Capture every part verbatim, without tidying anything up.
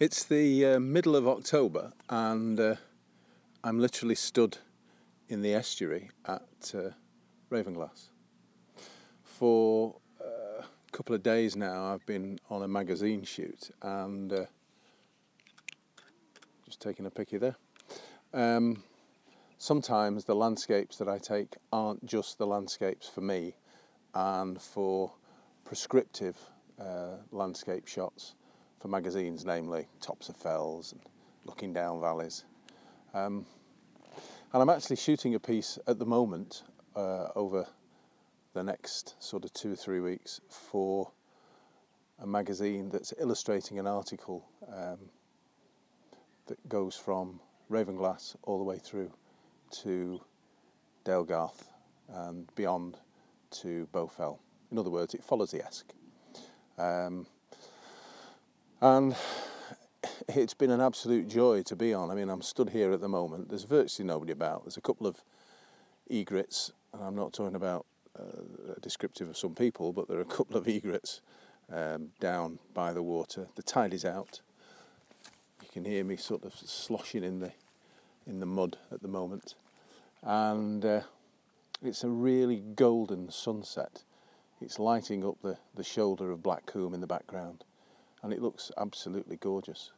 It's the uh, middle of October, and uh, I'm literally stood in the estuary at uh, Ravenglass. For uh, a couple of days now, I've been on a magazine shoot, and uh, just taking a picky there. Um, sometimes the landscapes that I take aren't just the landscapes for me, and for prescriptive uh, landscape shots for magazines, namely tops of fells and looking down valleys. Um, and I'm actually shooting a piece at the moment uh, over the next sort of two or three weeks for a magazine that's illustrating an article um, that goes from Ravenglass all the way through to Dalegarth and beyond to Bowfell. In other words, it follows the Esk. Um, and it's been an absolute joy to be on. I mean, I'm stood here at the moment. There's virtually nobody about. There's a couple of egrets, and I'm not talking about uh, descriptive of some people, but there are a couple of egrets um, down by the water. The tide is out. You can hear me sort of sloshing in the in the mud at the moment, and uh, it's a really golden sunset. It's lighting up the, the shoulder of Black Combe in the background, and it looks absolutely gorgeous.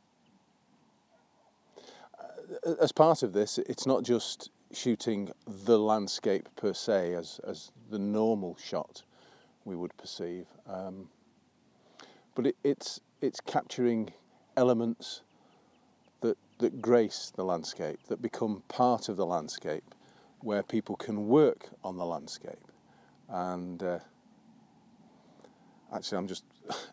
Uh, as part of this, it's not just shooting the landscape per se as, as the normal shot we would perceive, um, but it, it's it's capturing elements that, that grace the landscape, that become part of the landscape, where people can work on the landscape. And uh, actually, I'm just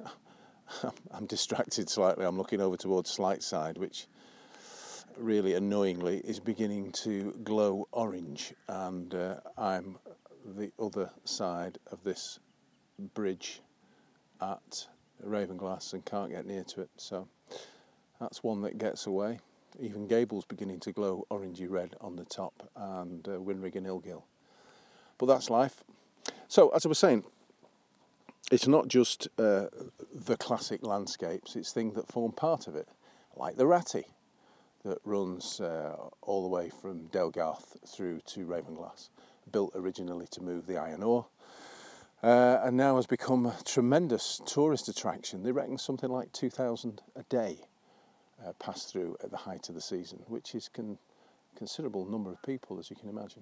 I'm distracted slightly. I'm looking over towards Slightside, which really annoyingly is beginning to glow orange, and uh, I'm the other side of this bridge at Ravenglass and can't get near to it. So that's one that gets away. Even Gable's beginning to glow orangey red on the top, and uh, Winrig and Ilgill. But that's life. So, as I was saying, it's not just uh, the classic landscapes, it's things that form part of it, like the Ratty, that runs uh, all the way from Dalegarth through to Ravenglass, built originally to move the iron ore, uh, and now has become a tremendous tourist attraction. They reckon something like two thousand a day uh, pass through at the height of the season, which is a con- considerable number of people, as you can imagine.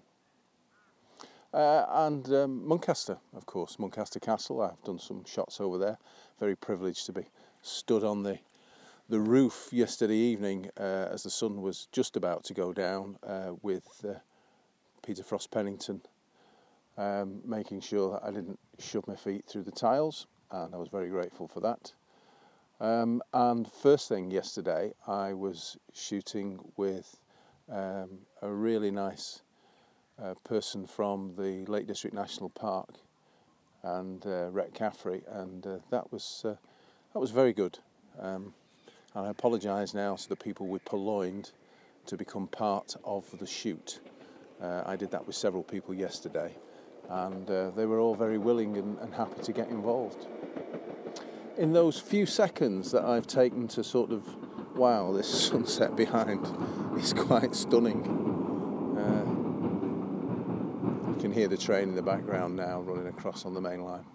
Uh, and um, Muncaster, of course, Muncaster Castle. I've done some shots over there. Very privileged to be stood on the the roof yesterday evening uh, as the sun was just about to go down uh, with uh, Peter Frost Pennington, um, making sure that I didn't shove my feet through the tiles, and I was very grateful for that. Um, and first thing yesterday, I was shooting with um, a really nice uh, person from the Lake District National Park and uh, Rhett Caffrey, and uh, that was uh, that was very good. Um, and I apologise now to the people we purloined to become part of the shoot. Uh, I did that with several people yesterday, and uh, they were all very willing and, and happy to get involved. In those few seconds that I've taken to sort of, wow, this sunset behind is quite stunning. Uh, you can hear the train in the background now running across on the main line.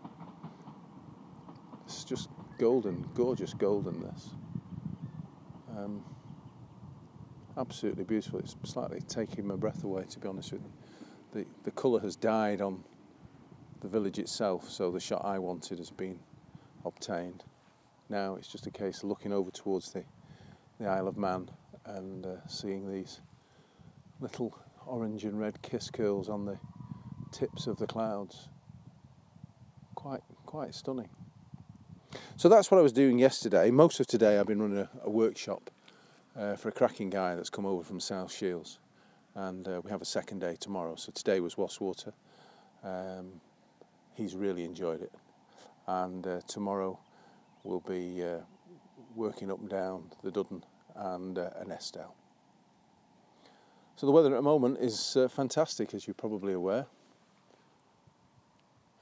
It's just golden, gorgeous golden, this. Um, absolutely beautiful. It's slightly taking my breath away, to be honest with you. The, the colour has died on the village itself, so the shot I wanted has been obtained. Now it's just a case of looking over towards the, the Isle of Man and uh, seeing these little orange and red kiss curls on the tips of the clouds. Quite, quite stunning. So that's what I was doing yesterday. Most of today I've been running a, a workshop uh, for a cracking guy that's come over from South Shields, and uh, we have a second day tomorrow. So today was Wastwater. Um, he's really enjoyed it, and uh, tomorrow we'll be uh, working up and down the Duddon and uh, an Estelle. So the weather at the moment is uh, fantastic, as you're probably aware.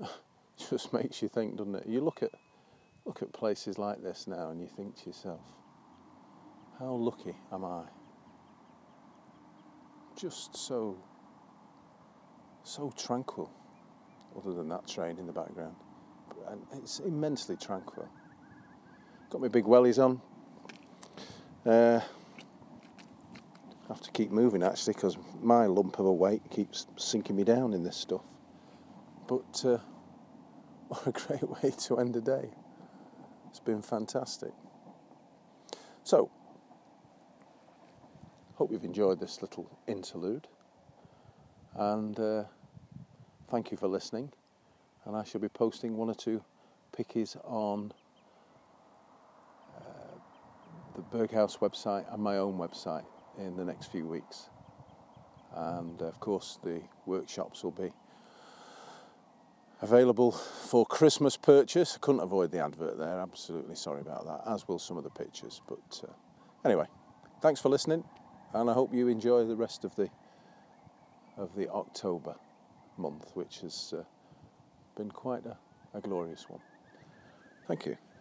Just makes you think, doesn't it? You look at look at places like this now and you think to yourself, how lucky am I? Just so, so tranquil, other than that train in the background. And it's immensely tranquil. Got my big wellies on. Uh, have to keep moving actually, because my lump of a weight keeps sinking me down in this stuff. But uh, what a great way to end the day. It's been fantastic. So, hope you've enjoyed this little interlude, and uh, thank you for listening. And I shall be posting one or two pickies on uh, the Berghaus website and my own website in the next few weeks. And uh, of course the workshops will be available for Christmas purchase. I couldn't avoid the advert there, absolutely sorry about that, as will some of the pictures. But uh, anyway, thanks for listening, and I hope you enjoy the rest of the of the October month, which has uh, been quite a, a glorious one. Thank you.